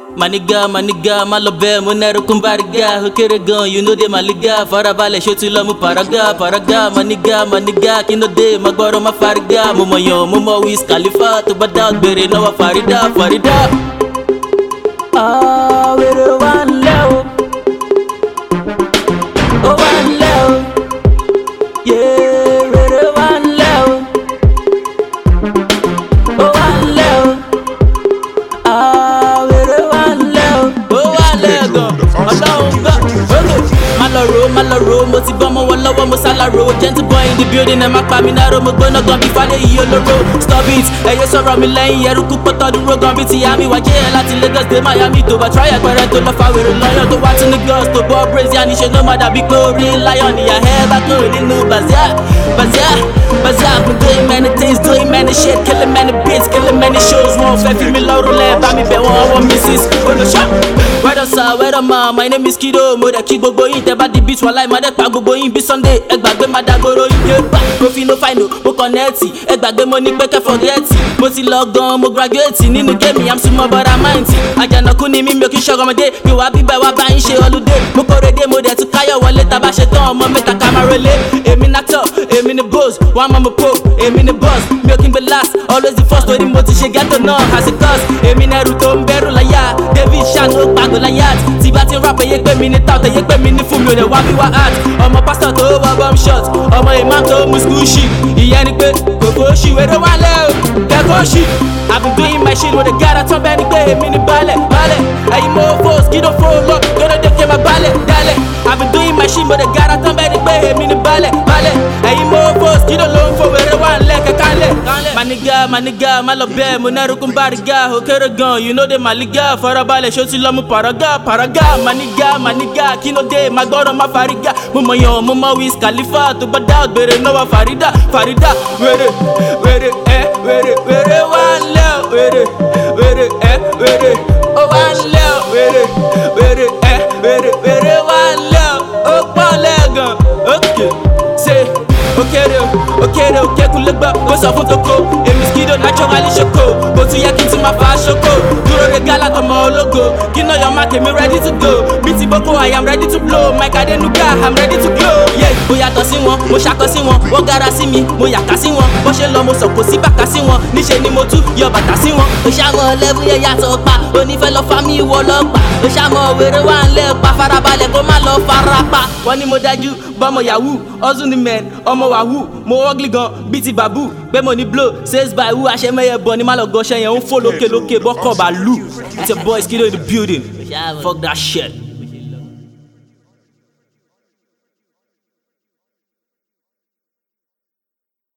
Maniga, má lọ bẹ́ẹ̀ mo nẹ́rù kún bárígá. Ó kéré gan, you know dey màlígá. Farabalẹ̀ ṣó ti lọ mú paraga. Maniga, kí ló dé, má gbọ́rọ̀ má fárígá. Mo mọ̀ yàn, mo mọ̀ Wiz Khalifa. Tó bá dá gbèrè náà Farida. Wèrè wá ń lẹ́ o. Ó wá ń lẹ́ o. Wèrè wá ń lẹ́ o. Ó wá ń lẹ́ o. Wèrè wá ń lẹ́ o. Ó wá lẹ́ gan, ọlọ́run gbọ́. Má lọ ro, mo ti bọ́ mọ́ wọn lọ́wọ́ mo sálárò. Gentle boy in the building, ẹ má pa mí náró. Mo gbóná gan bí falẹ̀ yìí olóró. Stop it, ẹyẹ sọ̀rọ̀ mi lẹ́yìn ẹrúkú pọ́tọ́ dúró gan bí ti àmì wájẹ́ ẹ láti Lagos dé Miami. Tó bá try ẹ̀pẹ̀rẹ̀ tó lọ fa wèrè lọ́yàn. Tó wá tún ní girls tó bọ́ praise yá níṣẹ́ ló má dàbí pé orí lion. Ìyá ẹ bá kúrò nínú Bazia. I'm doing many things, doing many shit, killing many beats, killing many shows. Wọ́n fẹ́ fi mi lọ́rùn lẹ́ bá mi bẹ̀ wọ́n ọwọ́ Mrs. Olùṣọ́. Wẹ́dọ̀ sá, wẹ́dọ̀ ma, my name is Kido. Mo dẹ̀ kí gbogbo yín tẹ́ bá di beat wàláì má dẹ̀ pa gbogbo yín bí Sunday. Ẹ gbàgbé má dàgbòrò yín dé bá. Mo fi no fine o, mo connect. Ẹ gbàgbé mo ní pé kẹ́ forget. Mo ti lọ gan, mo graduate nínú game. I'm small but I'm mighty. Àjànàkú ni mí, mi ò kí ṣọ̀rọ̀mọdé. Mi wá bíbẹ̀ wá bá yín ṣe holiday. Mo kórè dé, mo dẹ̀ tún káyọ̀ wọlé. Tàbá ṣe tán ọmọ mẹ́ta ká máa relé. Èmi nàtọ̀, èmi ni boss. Wọ́n mọ̀ mo pro, èmi ni boss. Mi ò kí n gbé last, always the first. Torí mo ti ṣe ghetto náà as a cause. Èmi nẹ́rù tó ń bẹ̀rù láyà. David Shan ó gbàgbọ́ láyà. Tí bá ti ń rap ẹyẹ pé mi ní tout, ẹyẹ pé mi ní fún mi ò lè wá bí wá art. Ọmọ pásítọ̀ tó wọ bomb shot, ọmọ imam tó mú school shit. Ìyẹn ni pé kòkó ṣì wéré wá lẹ́ o, kẹ́kọ̀ọ́ ṣì. I've been doing my shit with a guy that's on bẹ́ẹ̀ ni pé èmi ní balẹ̀. Ẹyin mo fò, skido fò lọ, gbọ́dọ̀ dé kí n máa balẹ̀ dálẹ̀. I've been doing my shit with a guy that's on bẹ́ẹ̀ ni pé èmi ní balẹ̀. Ẹyin mo fò, skido ló ń fò, wéré wá ń lẹ́ kẹ́kálẹ̀. Maniga, má lọ bẹ́ẹ̀ mo nẹ́rù kún bárígá. Ó kéré gan, you know dey màlígá. Farabalẹ̀ ṣó ti lọ mú paraga. Maniga, kí ló dé, má gbọ́rọ̀ má fárígá. Mo mọ̀ yàn, mo mọ̀ Wiz Khalifa. Tó bá dá gbèrè náà Farida. Wèrè wá ń lẹ́ o. Wèrè ó wá ń lẹ́ o. Wèrè wá ń lẹ́ o. Ó pọ̀ lẹ́gàn, okay. Say, òkèrè òkèkùn lè gbọ́. Ó sọ fún toko, èmi Skido naturally ṣoko. Bó tún yẹ kí n tún máa fa aṣoko. Dúró de gálà tọmọ ológo. Kí náà yọ máa tèmi ready to go. Bí ti Boko I am ready to blow. Mike Adenuga I'm ready to glow. Mo yàtọ̀ sí wọn, mo ṣakọ sí wọn. Wọ́n gara sí mi, mo yàká sí wọn. Bó ṣe lọ mo sọ̀kò sí bàtà sí wọn. Níṣe ni mo tú yọ bàtà sí wọn. Ó ṣàmọ̀ lẹ́bù yẹn yàtọ̀ pa. Onífẹ́ lọ fa mi wọ lọ́pàá. Ó ṣàmọ̀ wèrè wá ń lẹ́ pa. Farabalẹ̀ kó má lọ farapa. Wọ́n ní mo dájú bọ́mọ yahoo. Ọ̀zun ni men, ọmọ wahoo. Mo ugly gan bí ti babu. Pé mo ní blow, says by who. Àṣẹmẹ́yẹ bọ̀ ní má lọ gọṣẹ́ yẹn. Ó ń fò lókè bọ́kọ̀ bá lù. It's your boy Skido in the building. Fuck that shit.